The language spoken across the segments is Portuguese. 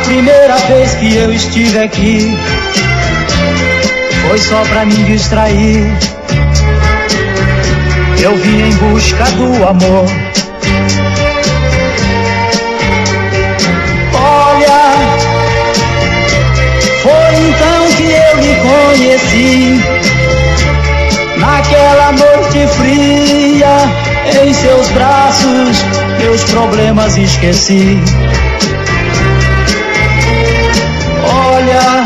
primeira vez que eu estive aqui foi só pra me distrair. Eu vim em busca do amor. Olha, foi então que eu lhe conheci, naquela noite fria, em seus braços, meus problemas esqueci. Olha,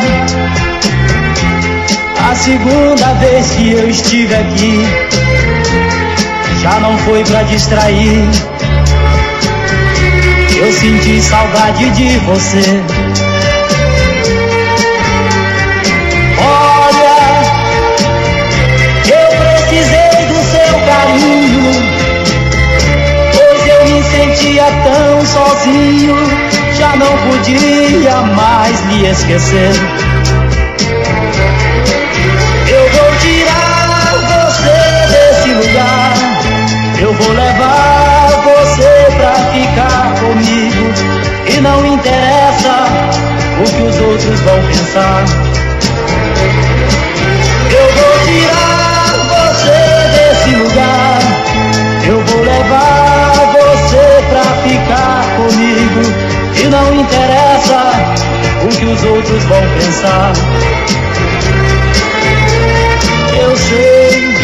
a segunda vez que eu estive aqui já não foi pra distrair. Eu senti saudade de você. Olha, eu precisei do seu carinho, pois eu me sentia tão sozinho, já não podia mais lhe esquecer. Eu vou tirar você desse lugar, eu vou levar você pra ficar comigo, e não interessa o que os outros vão pensar. Eu vou tirar você desse lugar, eu vou levar você pra ficar comigo, e não interessa o que os outros vão pensar. Eu sei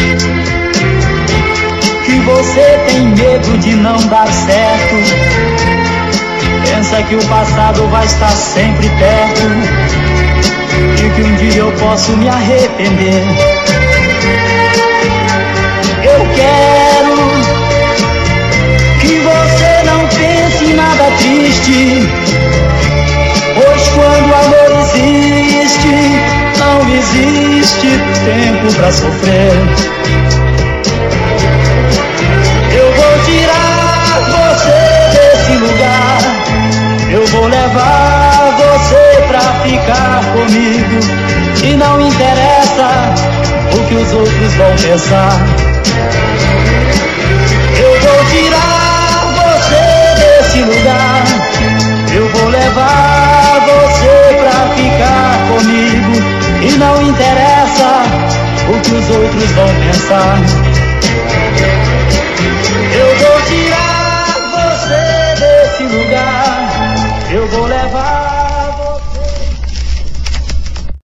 que você tem medo de não dar certo, pensa que o passado vai estar sempre perto, e que um dia eu posso me arrepender. Eu quero que você não pense em nada triste, pois quando o amor existe, não existe tempo pra sofrer. Eu vou tirar você desse lugar, eu vou levar você pra ficar comigo, e não interessa o que os outros vão pensar. Eu vou tirar você desse lugar, eu vou levar você pra ficar comigo, e não interessa o que os outros vão pensar.